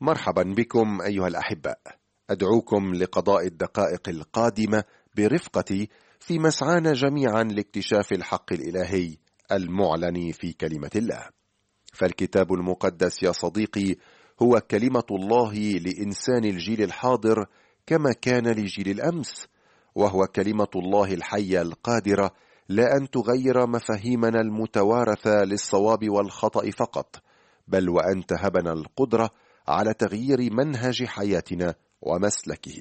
مرحبا بكم أيها الأحباء. أدعوكم لقضاء الدقائق القادمة برفقتي في مسعانا جميعا لاكتشاف الحق الإلهي المعلن في كلمة الله. فالكتاب المقدس يا صديقي هو كلمة الله لإنسان الجيل الحاضر كما كان لجيل الأمس، وهو كلمة الله الحية القادرة لا أن تغير مفاهيمنا المتوارثة للصواب والخطأ فقط، بل وأن تهبنا القدرة على تغيير منهج حياتنا ومسلكه.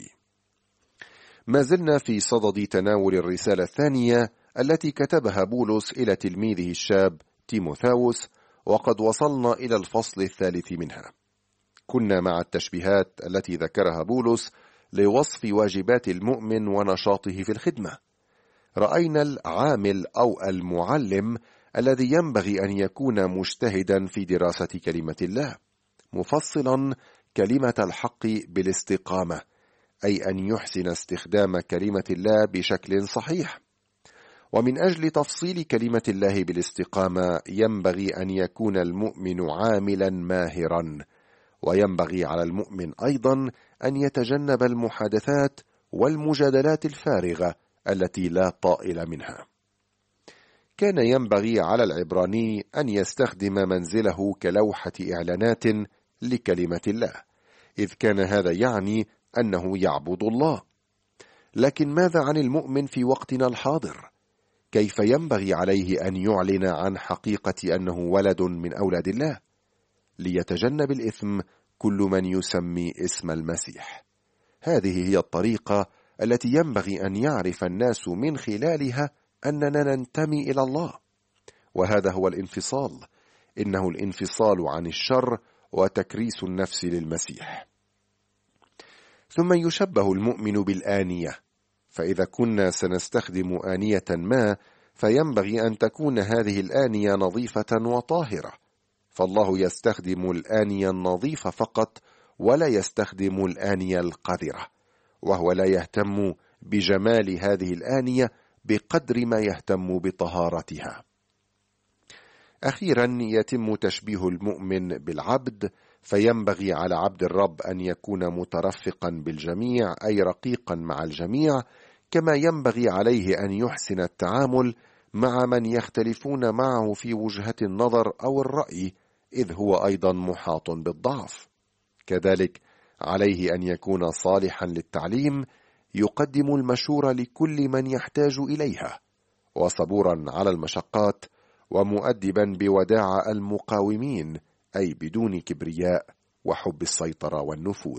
ما زلنا في صدد تناول الرسالة الثانية التي كتبها بولس إلى تلميذه الشاب تيموثاوس، وقد وصلنا إلى الفصل الثالث منها. كنا مع التشبيهات التي ذكرها بولس لوصف واجبات المؤمن ونشاطه في الخدمة. رأينا العامل أو المعلم الذي ينبغي أن يكون مجتهدا في دراسة كلمة الله، مفصلا كلمة الحق بالاستقامة، أي أن يحسن استخدام كلمة الله بشكل صحيح. ومن أجل تفصيل كلمة الله بالاستقامة ينبغي أن يكون المؤمن عاملا ماهرا، وينبغي على المؤمن أيضا أن يتجنب المحادثات والمجادلات الفارغة التي لا طائل منها. كان ينبغي على العبراني أن يستخدم منزله كلوحة إعلانات لكلمة الله، إذ كان هذا يعني أنه يعبد الله. لكن ماذا عن المؤمن في وقتنا الحاضر؟ كيف ينبغي عليه أن يعلن عن حقيقة أنه ولد من أولاد الله؟ ليتجنب الإثم كل من يسمي اسم المسيح. هذه هي الطريقة التي ينبغي أن يعرف الناس من خلالها أننا ننتمي إلى الله، وهذا هو الانفصال. إنه الانفصال عن الشر وتكريس النفس للمسيح. ثم يشبه المؤمن بالآنية، فإذا كنا سنستخدم آنية ما فينبغي أن تكون هذه الآنية نظيفة وطاهرة، فالله يستخدم الآنية النظيفة فقط ولا يستخدم الآنية القذرة، وهو لا يهتم بجمال هذه الآنية بقدر ما يهتم بطهارتها. أخيرا يتم تشبيه المؤمن بالعبد، فينبغي على عبد الرب أن يكون مترفقا بالجميع، أي رقيقا مع الجميع، كما ينبغي عليه أن يحسن التعامل مع من يختلفون معه في وجهة النظر أو الرأي، إذ هو أيضا محاط بالضعف. كذلك عليه أن يكون صالحا للتعليم، يقدم المشورة لكل من يحتاج إليها، وصبورا على المشقات، ومؤدبا بوداع المقاومين، أي بدون كبرياء وحب السيطرة والنفوذ.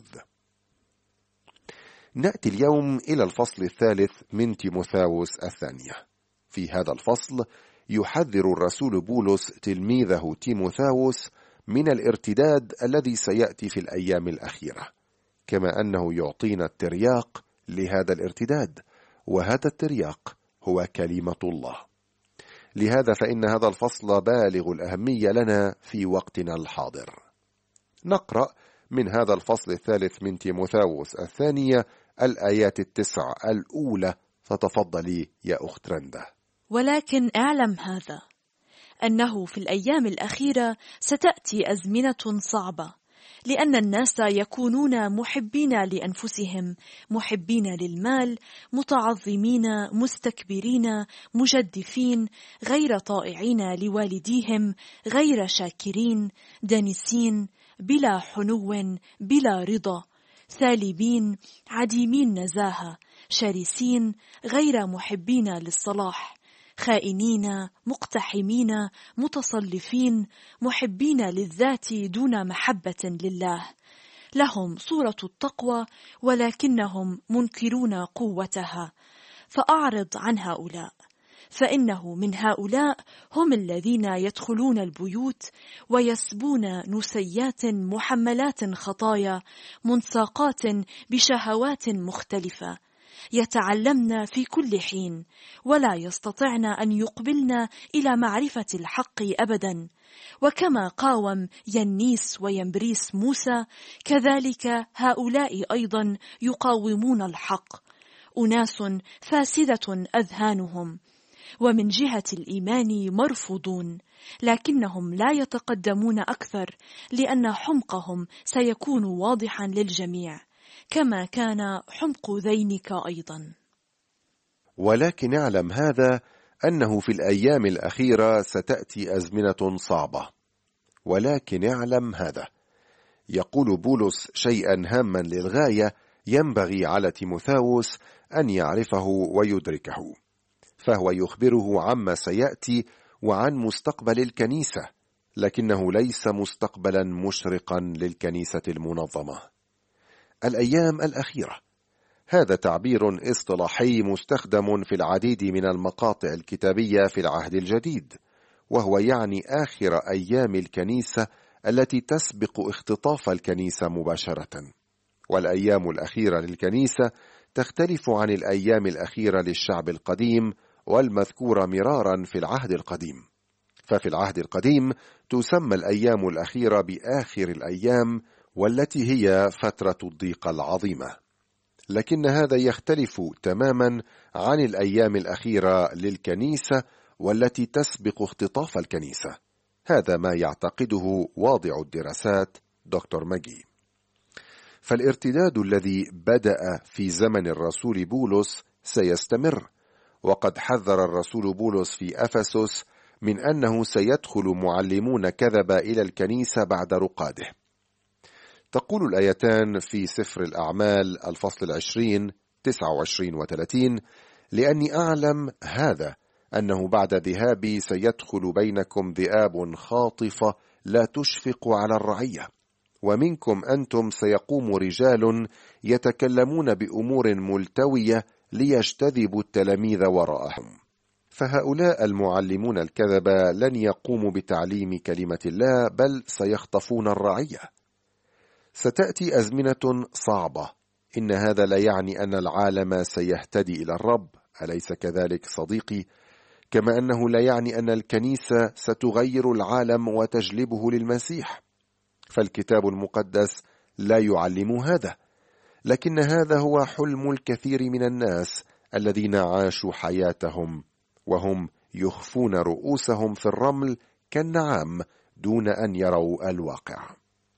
نأتي اليوم إلى الفصل الثالث من تيموثاوس الثانية. في هذا الفصل يحذر الرسول بولس تلميذه تيموثاوس من الارتداد الذي سيأتي في الأيام الأخيرة، كما أنه يعطينا الترياق لهذا الارتداد، وهذا الترياق هو كلمة الله. لهذا فإن هذا الفصل بالغ الأهمية لنا في وقتنا الحاضر. نقرأ من هذا الفصل الثالث من تيموثاوس الثانية الآيات 9 الأولى، فتفضلي يا أخت رندا. ولكن اعلم هذا، أنه في الأيام الأخيرة ستأتي أزمنة صعبة، لأن الناس يكونون محبين لأنفسهم، محبين للمال، متعظمين، مستكبرين، مجدفين، غير طائعين لوالديهم، غير شاكرين، دانسين، بلا حنو، بلا رضا، ثالبين، عديمين نزاهة، شرسين، غير محبين للصلاح، خائنين، مقتحمين، متصلفين، محبين للذات دون محبة لله. لهم صورة التقوى ولكنهم منكرون قوتها، فأعرض عن هؤلاء، فإنه من هؤلاء هم الذين يدخلون البيوت ويسبون نسيات محملات خطايا، منساقات بشهوات مختلفة، يتعلمن في كل حين ولا يستطعن أن يقبلن إلى معرفة الحق أبدا. وكما قاوم ينيس وينبريس موسى، كذلك هؤلاء أيضا يقاومون الحق، أناس فاسدة أذهانهم، ومن جهة الإيمان مرفوضون، لكنهم لا يتقدمون أكثر لأن حمقهم سيكون واضحا للجميع، كما كان حمق ذينك أيضا. ولكن اعلم هذا، أنه في الأيام الأخيرة ستأتي أزمنة صعبة. ولكن اعلم هذا، يقول بولس شيئا هاما للغاية ينبغي على تيموثاوس أن يعرفه ويدركه، فهو يخبره عما سيأتي وعن مستقبل الكنيسة، لكنه ليس مستقبلا مشرقا للكنيسة المنظمة. الأيام الأخيرة، هذا تعبير اصطلاحي مستخدم في العديد من المقاطع الكتابية في العهد الجديد، وهو يعني آخر أيام الكنيسة التي تسبق اختطاف الكنيسة مباشرة. والأيام الأخيرة للكنيسة تختلف عن الأيام الأخيرة للشعب القديم والمذكورة مرارا في العهد القديم. ففي العهد القديم تسمى الأيام الأخيرة بآخر الأيام، والتي هي فترة الضيقة العظيمة. لكن هذا يختلف تماما عن الأيام الأخيرة للكنيسة والتي تسبق اختطاف الكنيسة. هذا ما يعتقده واضع الدراسات دكتور ماجي. فالارتداد الذي بدأ في زمن الرسول بولس سيستمر، وقد حذر الرسول بولس في أفسس من أنه سيدخل معلمون كذبة إلى الكنيسة بعد رقاده. تقول الآيتان في سفر الأعمال الفصل 20 29 و30: لأني أعلم هذا، أنه بعد ذهابي سيدخل بينكم ذئاب خاطفة لا تشفق على الرعية، ومنكم أنتم سيقوم رجال يتكلمون بأمور ملتوية ليجتذبوا التلاميذ وراءهم. فهؤلاء المعلمون الكذبة لن يقوموا بتعليم كلمة الله، بل سيخطفون الرعية. ستأتي أزمنة صعبة. إن هذا لا يعني أن العالم سيهتدي إلى الرب، أليس كذلك صديقي؟ كما أنه لا يعني أن الكنيسة ستغير العالم وتجلبه للمسيح، فالكتاب المقدس لا يعلم هذا. لكن هذا هو حلم الكثير من الناس الذين عاشوا حياتهم وهم يخفون رؤوسهم في الرمل كالنعام دون أن يروا الواقع.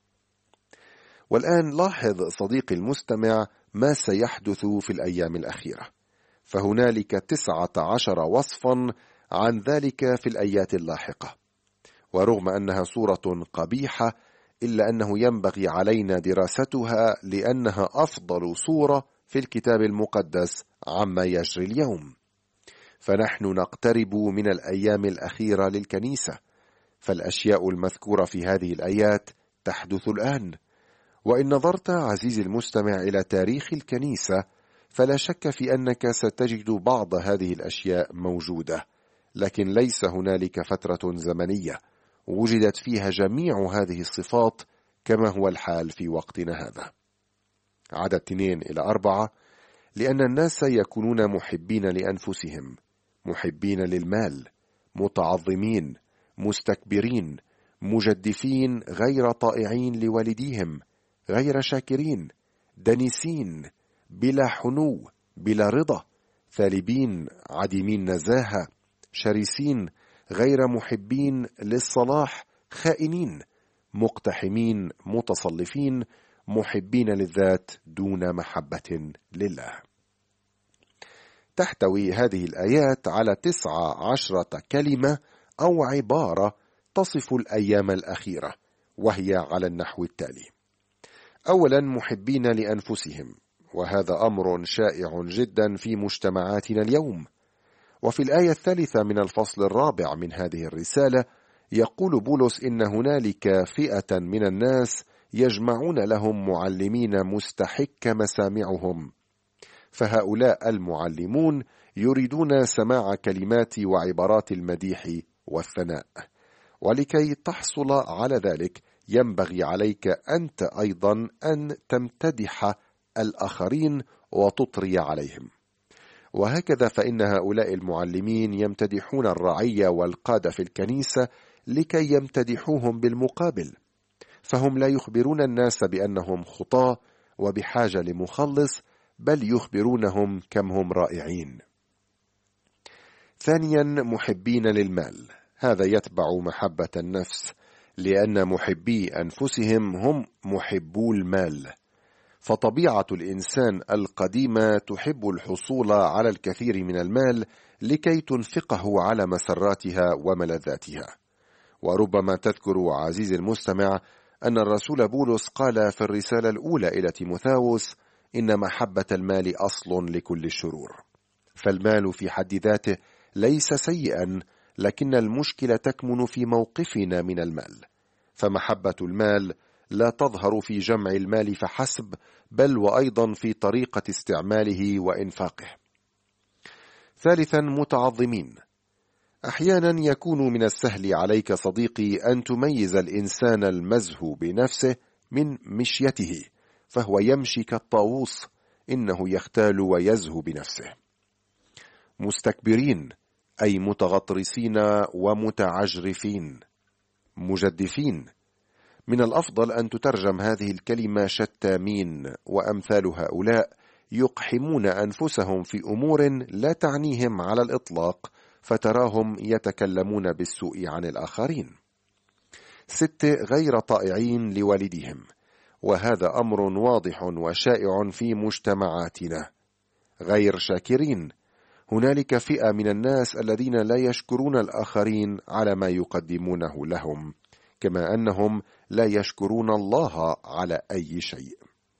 والآن لاحظ صديقي المستمع ما سيحدث في الأيام الأخيرة، فهنالك 19 وصفا عن ذلك في الآيات اللاحقة. ورغم أنها صورة قبيحة، إلا أنه ينبغي علينا دراستها، لأنها أفضل صورة في الكتاب المقدس عما يجري اليوم. فنحن نقترب من الأيام الأخيرة للكنيسة، فالأشياء المذكورة في هذه الآيات تحدث الآن. وإن نظرت عزيزي المستمع إلى تاريخ الكنيسة، فلا شك في أنك ستجد بعض هذه الأشياء موجودة، لكن ليس هنالك فترة زمنية وجدت فيها جميع هذه الصفات كما هو الحال في وقتنا هذا. عدد 2-4: لأن الناس يكونون محبين لأنفسهم، محبين للمال، متعظمين، مستكبرين، مجدفين، غير طائعين لوالديهم، غير شاكرين، دنسين، بلا حنو، بلا رضا، ثالبين، عديمين نزاهة، شرسين، غير محبين للصلاح، خائنين، مقتحمين، متصلفين، محبين للذات دون محبة لله. تحتوي هذه الآيات على 19 كلمة أو عبارة تصف الأيام الأخيرة، وهي على النحو التالي: أولا، محبين لأنفسهم، وهذا أمر شائع جدا في مجتمعاتنا اليوم. وفي الآية 3 من الفصل 4 من هذه الرسالة يقول بولس إن هنالك فئة من الناس يجمعون لهم معلمين مستحك مسامعهم، فهؤلاء المعلمون يريدون سماع كلمات وعبارات المديح والثناء. ولكي تحصل على ذلك ينبغي عليك أنت أيضا أن تمتدح الآخرين وتطري عليهم. وهكذا فإن هؤلاء المعلمين يمتدحون الرعية والقادة في الكنيسة لكي يمتدحوهم بالمقابل، فهم لا يخبرون الناس بأنهم خطاة وبحاجة لمخلص، بل يخبرونهم كم هم رائعين. ثانيا، محبين للمال، هذا يتبع محبة النفس، لأن محبي أنفسهم هم محبو المال، فطبيعة الإنسان القديمة تحب الحصول على الكثير من المال لكي تنفقه على مسراتها وملذاتها. وربما تذكر عزيزي المستمع أن الرسول بولس قال في الرسالة الأولى إلى تيموثاوس: إن محبة المال أصل لكل الشرور. فالمال في حد ذاته ليس سيئا، لكن المشكلة تكمن في موقفنا من المال، فمحبة المال لا تظهر في جمع المال فحسب، بل وأيضا في طريقة استعماله وإنفاقه. ثالثا، متعظمين. أحيانا يكون من السهل عليك صديقي أن تميز الإنسان المزهو بنفسه من مشيته، فهو يمشي كالطاووس، إنه يختال ويزهو بنفسه. مستكبرين، أي متغطرسين ومتعجرفين. مجدفين، من الأفضل أن تترجم هذه الكلمة شتامين، وأمثال هؤلاء يقحمون أنفسهم في أمور لا تعنيهم على الإطلاق، فتراهم يتكلمون بالسوء عن الآخرين. 6، غير طائعين لوالديهم، وهذا أمر واضح وشائع في مجتمعاتنا. غير شاكرين، هنالك فئة من الناس الذين لا يشكرون الآخرين على ما يقدمونه لهم، كما أنهم لا يشكرون الله على أي شيء.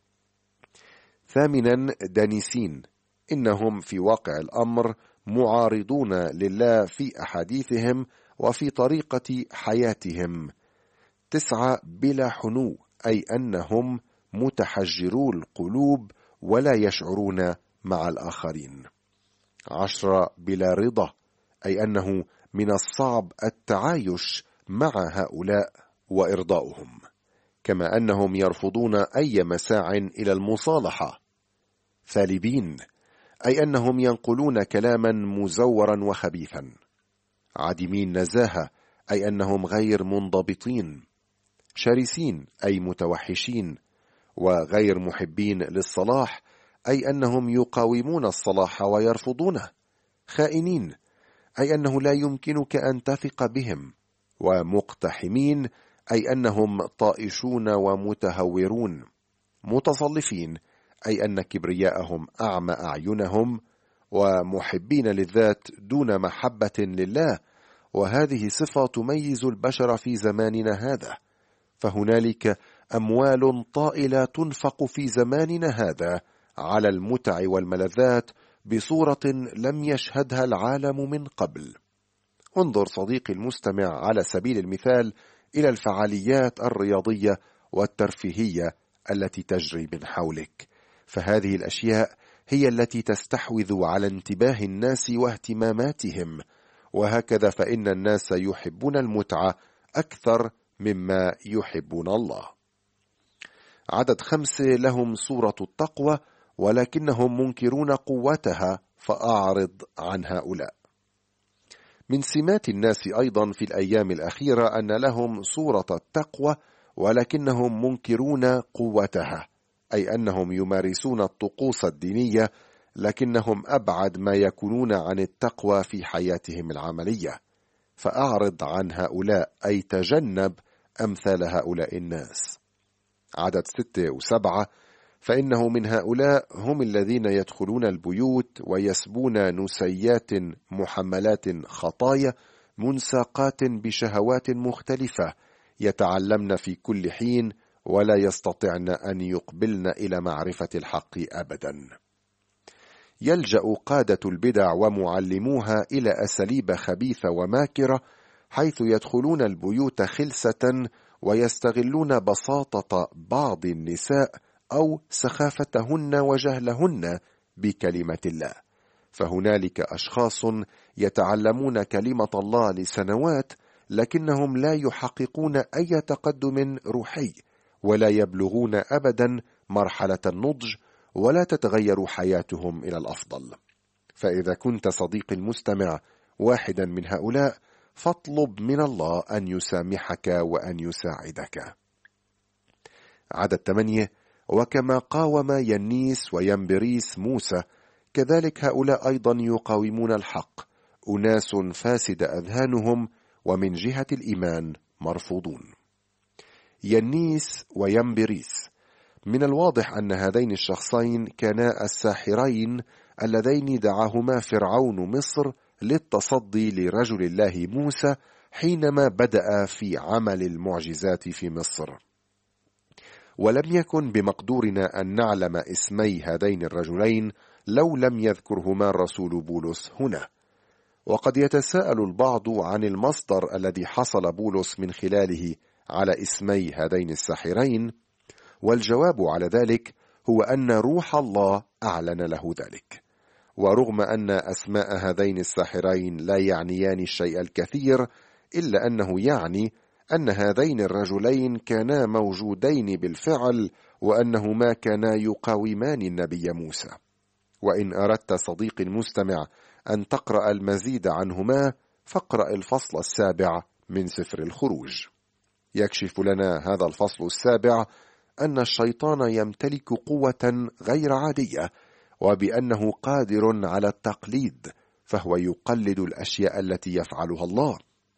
8، دانسين، إنهم في واقع الأمر معارضون لله في أحاديثهم وفي طريقة حياتهم. 9، بلا حنو، أي أنهم متحجرو القلوب ولا يشعرون مع الآخرين. 10، بلا رضا، أي أنه من الصعب التعايش مع هؤلاء وإرضاؤهم، كما أنهم يرفضون أي مساع إلى المصالحة. ثالبين، أي أنهم ينقلون كلاما مزورا وخبيثا. عديمين نزاهة، أي أنهم غير منضبطين. شرسين، أي متوحشين. وغير محبين للصلاح، أي أنهم يقاومون الصلاح ويرفضونه. خائنين، أي أنه لا يمكنك أن تثق بهم. ومقتحمين، أي أنهم طائشون ومتهورون. متصلفين، أي أن كبرياءهم أعمى أعينهم. ومحبين للذات دون محبة لله، وهذه صفة تميز البشر في زماننا هذا، فهنالك أموال طائلة تنفق في زماننا هذا على المتع والملذات بصورة لم يشهدها العالم من قبل. انظر صديقي المستمع على سبيل المثال إلى الفعاليات الرياضية والترفيهية التي تجري من حولك، فهذه الأشياء هي التي تستحوذ على انتباه الناس واهتماماتهم، وهكذا فإن الناس يحبون المتعة أكثر مما يحبون الله. عدد 5، لهم صورة التقوى ولكنهم منكرون قوتها، فأعرض عن هؤلاء. من سمات الناس أيضا في الأيام الأخيرة أن لهم صورة التقوى ولكنهم منكرون قوتها، أي أنهم يمارسون الطقوس الدينية لكنهم أبعد ما يكونون عن التقوى في حياتهم العملية، فأعرض عن هؤلاء، أي تجنب أمثال هؤلاء الناس. عدد 6 و7، فإنه من هؤلاء هم الذين يدخلون البيوت ويسبون نسيات محملات خطايا منساقات بشهوات مختلفة، يتعلمن في كل حين ولا يستطعن أن يقبلن إلى معرفة الحق أبدا. يلجأ قادة البدع ومعلموها إلى أساليب خبيثة وماكرة، حيث يدخلون البيوت خلسة ويستغلون بساطة بعض النساء أو سخافتهن وجهلهن بكلمة الله. فهنالك أشخاص يتعلمون كلمة الله لسنوات لكنهم لا يحققون أي تقدم روحي، ولا يبلغون أبدا مرحلة النضج، ولا تتغير حياتهم إلى الأفضل. فإذا كنت صديقي المستمع واحدا من هؤلاء، فاطلب من الله أن يسامحك وأن يساعدك. عدد 8، وكما قاوم ينيس وينبريس موسى، كذلك هؤلاء أيضا يقاومون الحق، أناس فاسد أذهانهم ومن جهة الإيمان مرفوضون. ينيس ويمبريس، من الواضح أن هذين الشخصين كانا الساحرين اللذين دعاهما فرعون مصر للتصدي لرجل الله موسى حينما بدأ في عمل المعجزات في مصر. ولم يكن بمقدورنا أن نعلم اسمي هذين الرجلين لو لم يذكرهما الرسول بولس هنا. وقد يتساءل البعض عن المصدر الذي حصل بولس من خلاله على اسمي هذين الساحرين، والجواب على ذلك هو أن روح الله أعلن له ذلك. ورغم أن أسماء هذين الساحرين لا يعنيان الشيء الكثير، إلا أنه يعني أن هذين الرجلين كانا موجودين بالفعل، وأنهما كانا يقاومان النبي موسى. وإن أردت صديقي المستمع أن تقرأ المزيد عنهما، فاقرأ الفصل 7 من سفر الخروج. يكشف لنا هذا الفصل 7 أن الشيطان يمتلك قوة غير عادية، وبأنه قادر على التقليد، فهو يقلد الأشياء التي يفعلها الله.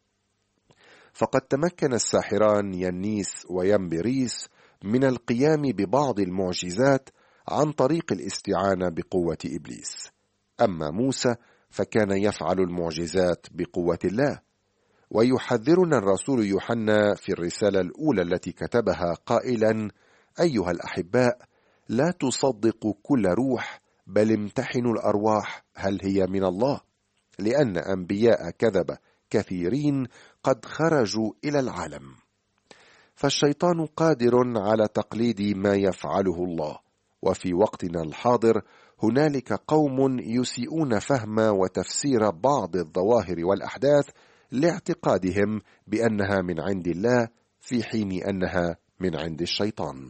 فقد تمكن الساحران ينيس ويمبريس من القيام ببعض المعجزات عن طريق الاستعانة بقوة إبليس. أما موسى فكان يفعل المعجزات بقوة الله. ويحذرنا الرسول يوحنا في الرسالة الأولى التي كتبها قائلا: أيها الأحباء، لا تصدقوا كل روح، بل امتحنوا الأرواح هل هي من الله، لأن أنبياء كذب كثيرين قد خرجوا إلى العالم. فالشيطان قادر على تقليد ما يفعله الله. وفي وقتنا الحاضر هنالك قوم يسيئون فهم وتفسير بعض الظواهر والأحداث لاعتقادهم بأنها من عند الله، في حين أنها من عند الشيطان.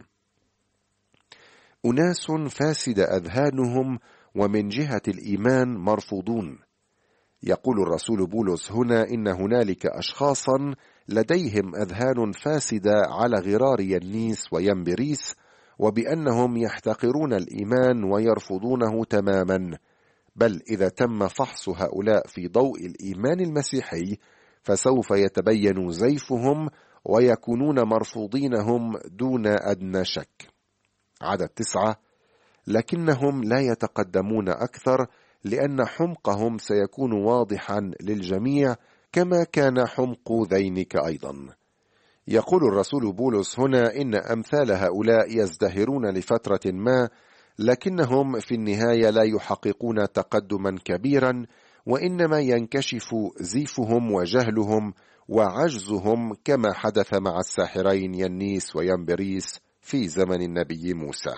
أناس فاسد أذهانهم ومن جهة الإيمان مرفوضون. يقول الرسول بولس هنا إن هنالك أشخاصا لديهم أذهان فاسدة على غرار ينيس ويمبريس، وبأنهم يحتقرون الإيمان ويرفضونه تماما. بل إذا تم فحص هؤلاء في ضوء الإيمان المسيحي، فسوف يتبين زيفهم ويكونون مرفوضينهم دون أدنى شك. عدد 9: لكنهم لا يتقدمون أكثر، لأن حمقهم سيكون واضحا للجميع كما كان حمق ذينك أيضا. يقول الرسول بولس هنا إن أمثال هؤلاء يزدهرون لفترة ما، لكنهم في النهاية لا يحققون تقدما كبيرا، وإنما ينكشف زيفهم وجهلهم وعجزهم كما حدث مع الساحرين ينيس ويمبريس في زمن النبي موسى.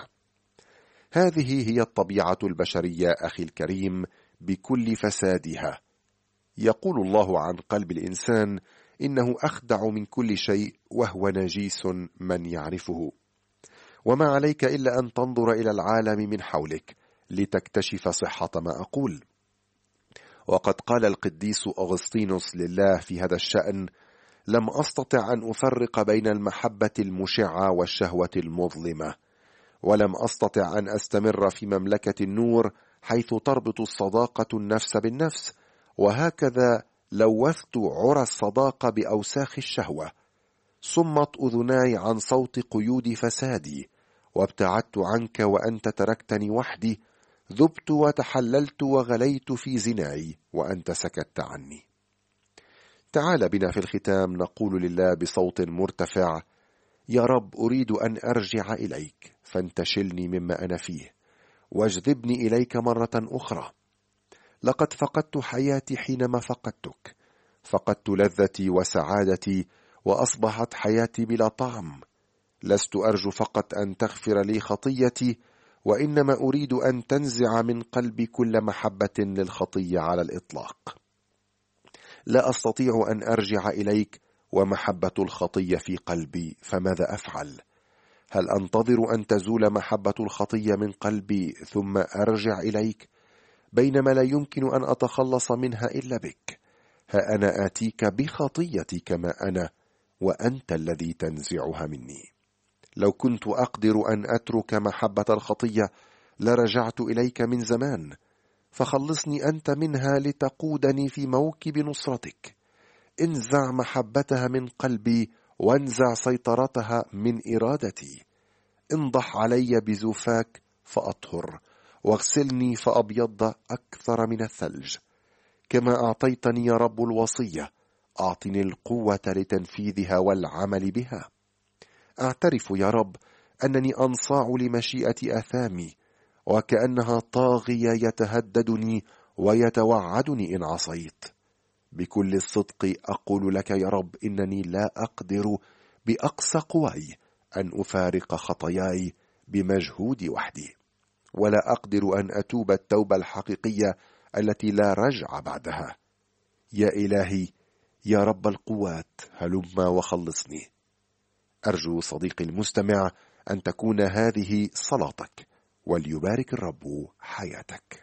هذه هي الطبيعة البشرية أخي الكريم بكل فسادها. يقول الله عن قلب الإنسان إنه أخدع من كل شيء، وهو نجيس من يعرفه. وما عليك إلا أن تنظر إلى العالم من حولك لتكتشف صحة ما أقول. وقد قال القديس أغسطينوس لله في هذا الشأن: لم أستطع أن أفرق بين المحبة المشعة والشهوة المظلمة، ولم أستطع أن أستمر في مملكة النور حيث تربط الصداقة النفس بالنفس، وهكذا لوثت عرى الصداقة بأوساخ الشهوة. صمت أذناي عن صوت قيود فسادي، وابتعدت عنك وأنت تركتني وحدي. ذبت وتحللت وغليت في زناي، وأنت سكت عني. تعال بنا في الختام نقول لله بصوت مرتفع: يا رب، أريد أن أرجع إليك، فانتشلني مما أنا فيه، واجذبني إليك مرة أخرى. لقد فقدت حياتي حينما فقدتك، فقدت لذتي وسعادتي، وأصبحت حياتي بلا طعم. لست أرجو فقط أن تغفر لي خطيتي، وإنما أريد أن تنزع من قلبي كل محبة للخطية على الإطلاق. لا أستطيع أن أرجع إليك ومحبة الخطية في قلبي، فماذا أفعل؟ هل أنتظر أن تزول محبة الخطية من قلبي ثم أرجع إليك، بينما لا يمكن أن أتخلص منها إلا بك؟ ها أنا آتيك بخطيتي كما أنا، وأنت الذي تنزعها مني. لو كنت أقدر أن أترك محبة الخطية لرجعت إليك من زمان، فخلصني أنت منها لتقودني في موكب نصرتك. انزع محبتها من قلبي وانزع سيطرتها من إرادتي. انضح علي بزوفاك فأطهر، واغسلني فأبيض أكثر من الثلج. كما أعطيتني يا رب الوصية، أعطني القوة لتنفيذها والعمل بها. أعترف يا رب أنني أنصاع لمشيئة آثامي، وكأنها طاغية يتهددني ويتوعدني إن عصيت. بكل الصدق أقول لك يا رب إنني لا أقدر بأقصى قواي أن أفارق خطاياي بمجهودي وحدي، ولا أقدر أن أتوب التوبة الحقيقية التي لا رجع بعدها. يا إلهي يا رب القوات، هلم وخلصني. أرجو صديقي المستمع أن تكون هذه صلاتك، وليبارك الرب حياتك.